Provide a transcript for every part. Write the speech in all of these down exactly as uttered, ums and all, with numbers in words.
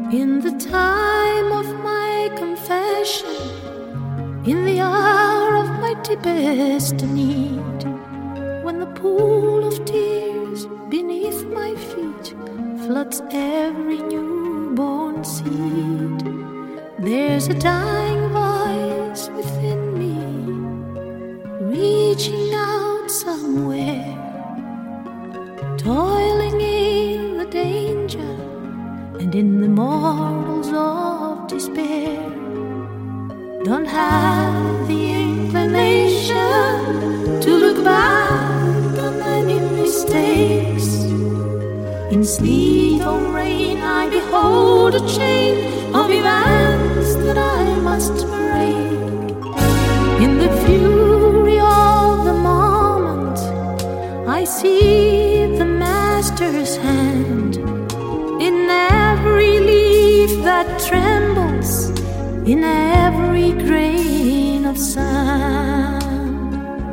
In the time of my confession, in the hour of my deepest need, when the pool of tears beneath my feet floods every newborn seed, there's a dying voice within me, reaching out somewhere, toiling in the danger and in the morals of despair. Don't have the inclination to look back on any mistakes. In sleet or rain I behold a chain of events that I must break. In the fury of the moment I see the Master's hand, in every leaf that trembles, in every grain of sand.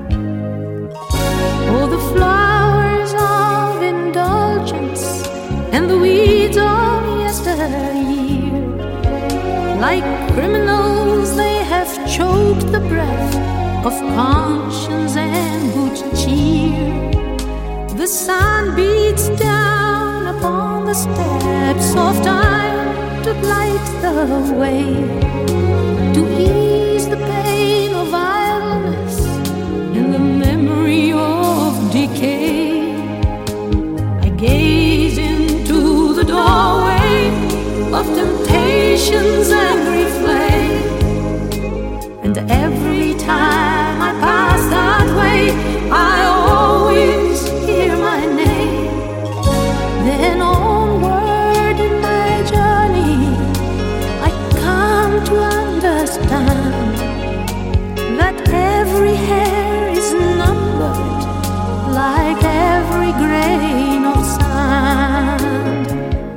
Oh, the flowers of indulgence and the weeds of yesteryear, like criminals they have choked the breath of conscience and good cheer. The sun beats down upon the steps of time to light the way, to ease the pain of idleness and the memory of decay. I gaze into the doorway of temptation's angry flame, and every time I pass that way I always hear my name. Then onward in my journey I come to understand that every hair is numbered like every grain of sand.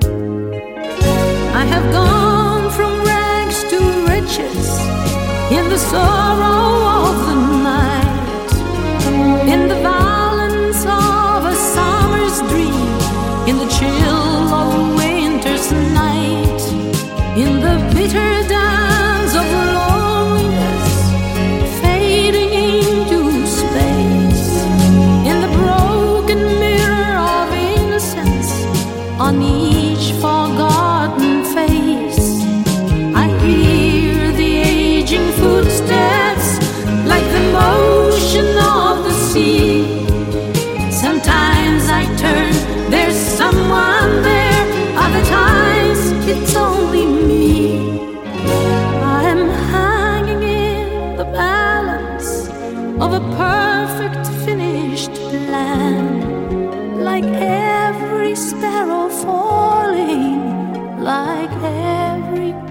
I have gone from rags to riches in the sorrow of the night, in the violence of a summer's dream, in the chill of a winter's night, in the bitter dance of loneliness fading into space, in the broken mirror of innocence on each forgotten face. I hear the aging footsteps like the motion of the sea. Sometimes I turn, there's someone there, other times it's only me. I'm hanging in the balance of a perfect finished plan, like every sparrow falling, like every